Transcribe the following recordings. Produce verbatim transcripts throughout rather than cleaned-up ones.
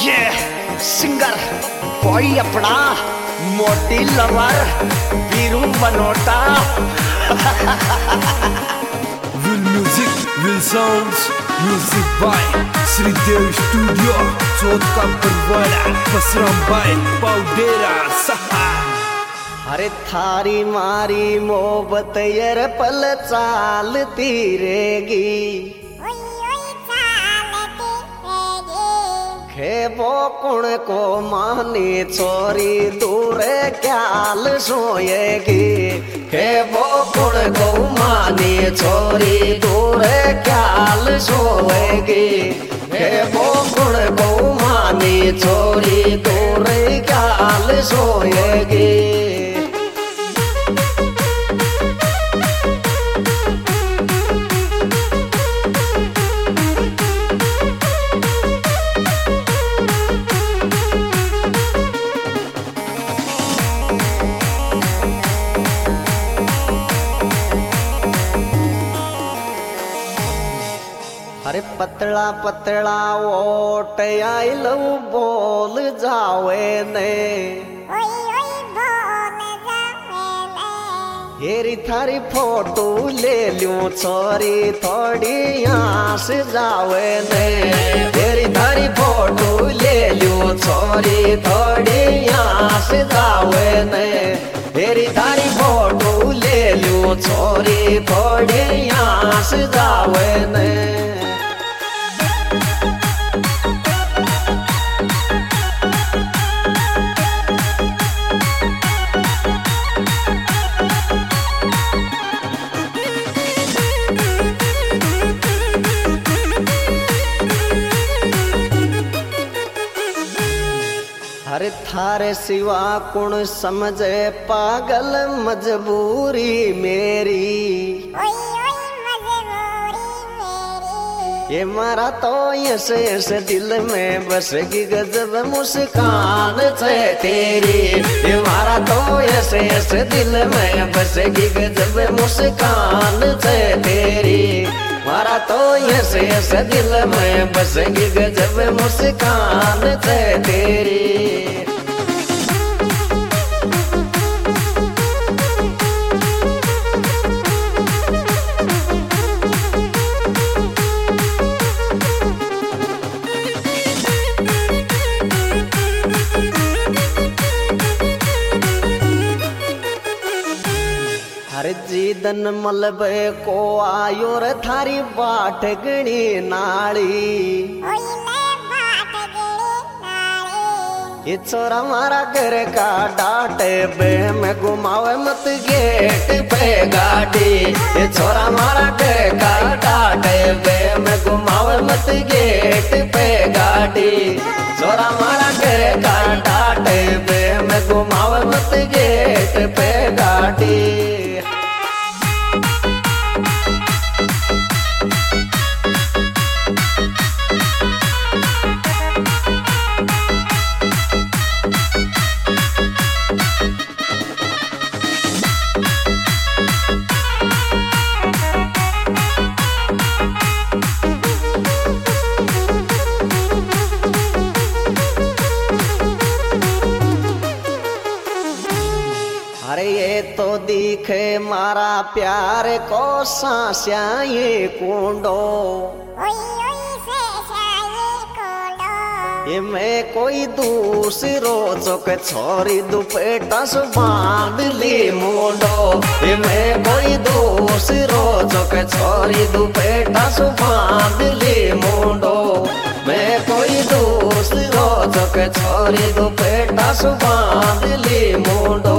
ये सिंगर कोई अपना मोटी lover Viru Banota. Will music, will sounds, music by Shridev studio Chauth ka Barwara पसरम bye पाउडेरा सहा। अरे थारी मारी मोहब्बत यार पल चालती रहेगी, खेबो कुण को मानी छोरी दूर ख्याल सोएगी, खेबो कुण को मानी छोरी दूर ख्याल सोएगी, खेबो कुण को मानी छोरी दूर ख्याल सोएगी। अरे पतला पतला ओट आई लव बोल जावे ने, हेरी थारी फोटो ले लूं छोरी थोड़ी आस जावे ने, हेरी थारी फोटो ले लूं छोरी थोड़ी आस जावे ने, हेरी थारी फोटो ले लूं छोरी थोड़ी आस जावे ने। अरे थारे सिवा कुण समझे पागल मजबूरी मेरी, ये मारा तो यस यस दिल में बसगी गजब मुस्कान से तेरी, ये मारा तो यस यस दिल में बसगी गजब मुस्कान से तेरी, मारा तो यस यस दिल में बसगी गजब मुस्कान से तेरी। अरे जीदन मलबे को आयो रे थारी बाट गणी नाली, ये छोरा मारा घर का डाटे बे में घुमावे मत गेट पे गाड़ी, ये छोरा मारा घर का डाटे बे में घुमावे मत गेट पे गाड़ी, छोरा मारा घर का डाटे बे में घुमावे मत गेट पे गाड़ी। अरे ये तो दिखे मारा प्यार को सांस्या ये कुंडो, ये मैं कोई दूसरो चौक छोरी दुपट्टा सु बांध ली मुंडो, ये मैं कोई दूसरो चौक छोरी दुपट्टा सु बांध ली मुंडो, मैं कोई दूसरो चौक छोरी दुपट्टा सु बांध ली मुंडो।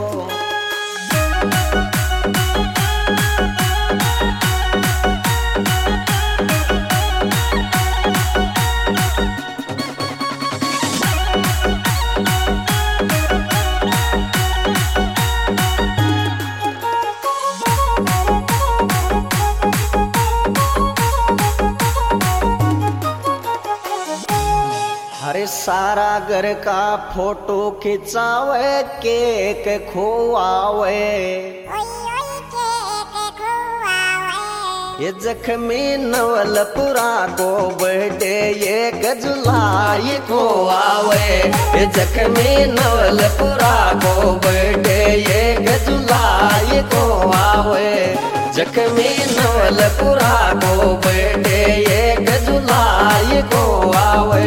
अरे सारा घर का फोटो खिंचावे केक खुआवे, ये जख्मी नवलपुरा को बर्थडे ये जुलाई को आवे ये जख्मी नवलपुरा को बर्थडे एक जुलाई को आवे जख्मी नवलपुरा को बर्थडे एक जुलाई को आवे।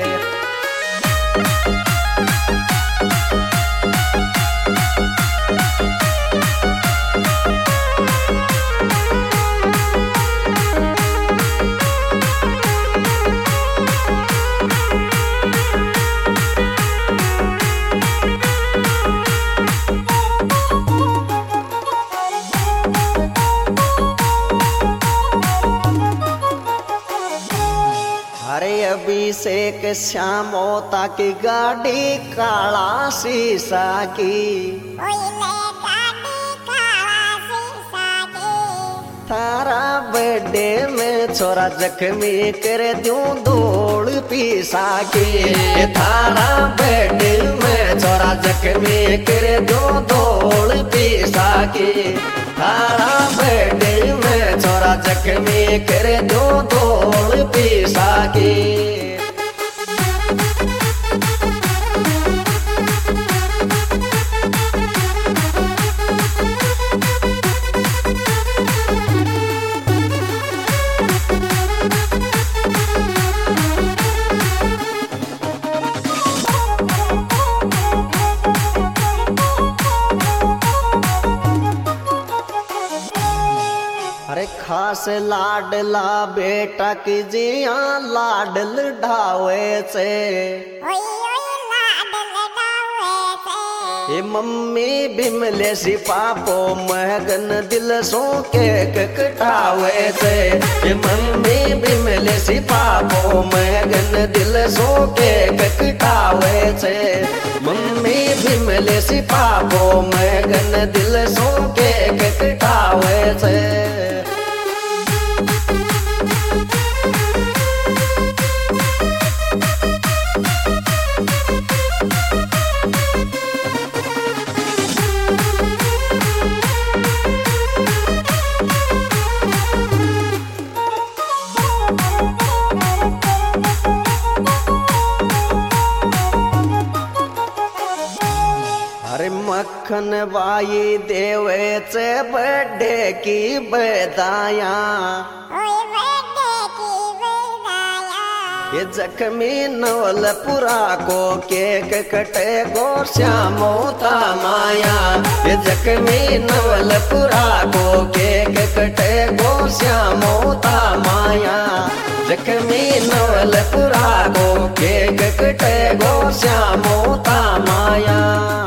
अरे अभिषेक श्यामोता की गाड़ी काला शीशा की थारा बर्थडे में छोरा जख्मी कर दूं दौड़ पीसा की थारा बर्थडे में छोरा जख्मी कर दूं दौड़ पीसा की थारा बर्थडे में छोरा जख्मी कर दूं दौड़ पीसा की। अरे खास लाडला बेटा की जिया लाडल ढावे से ये मम्मी बिमले सी पापो महगन दिल सो केक कटावे से ये मम्मी बिमले सी पापो महगन दिल सो केक कटावे से मम्मी बिमले सी पापो महगन दिल सो केक कटावे से। अरे मक्खन बाई देवे से बर्थडे की बधाया ये जख्मी नवलपुरा को केक कटे गो श्यामोता माया ये जख्मी नवलपुरा को केक कटे गो श्यामोता माया जख्मी नवलपुरा को केक कटे गो श्यामोता माया।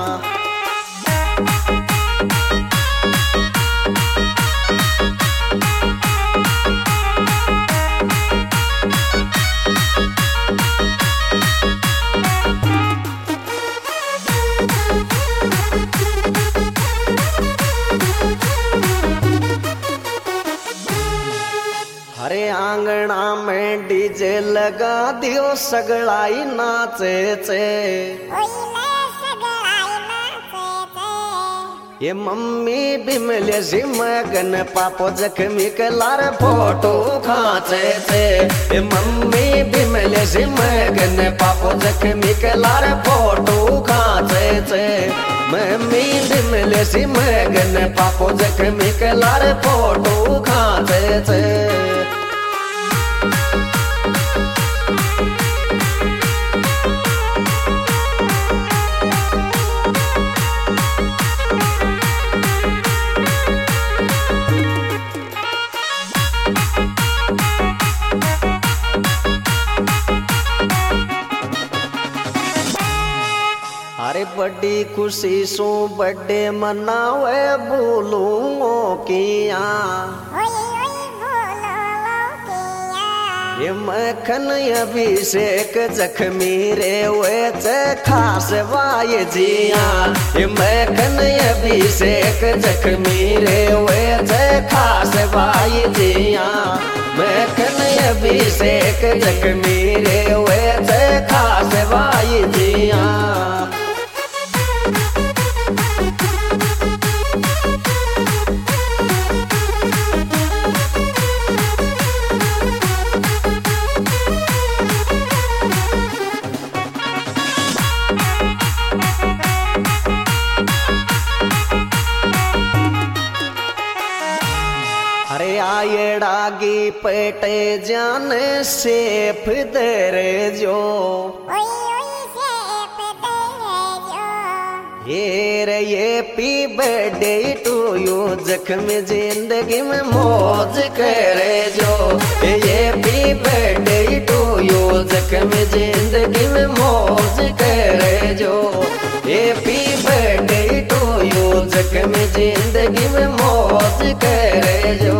अरे आंगना में डीजे लगा दियो सगड़ाई नाचे चे ये मम्मी बिमले सी मगन पापो जख्मी के लार फोटो खाचे थे ये मम्मी बिमले सी मगन पापो जख्मी के लार फोटो खाचे थे मम्मी बिमले सी मगन पापो जख्मी के लार फोटो खाचे थे। अरे बड़ी खुशी सो बर्थडे मनावे बोलूंगो किया ये मखन अभिषेक जख्मी रे वे खास वाय जिया ये मखन अभिषेक जख्मी रे वे खास वाय जिया मखन अभिषेक जख्मी रे वे खास वाय जिया। पेट जान सेफ दर जो ये रे ये पी बर्थडे टू यू जख्म जिंदगी में मौज करे जो ये पी बर्थडे टू यू जख्म जिंदगी में मौज करे जो ये पी बर्थडे टू यू जख्म जिंदगी में मौज करे जो।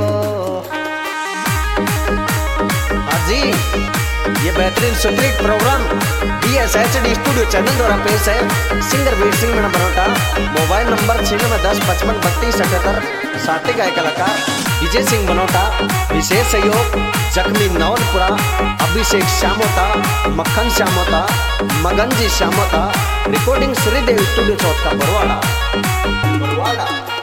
जी ये बेहतरीन superhit program B S H D studio channel द्वारा पेश है। Singer Veer Singh Meena Banota, mobile number छियानवे दस पचपन बत्तीस अठहत्तर। साथी गाय कलाकार विजय सिंह बनोटा, विशेष सहयोग जख्मी नवलपुरा, अभिषेक श्यामोता, मक्खन श्यामोता, मगन जी श्यामोता। Recording Shridev studio Chauth ka Barwara Barwara.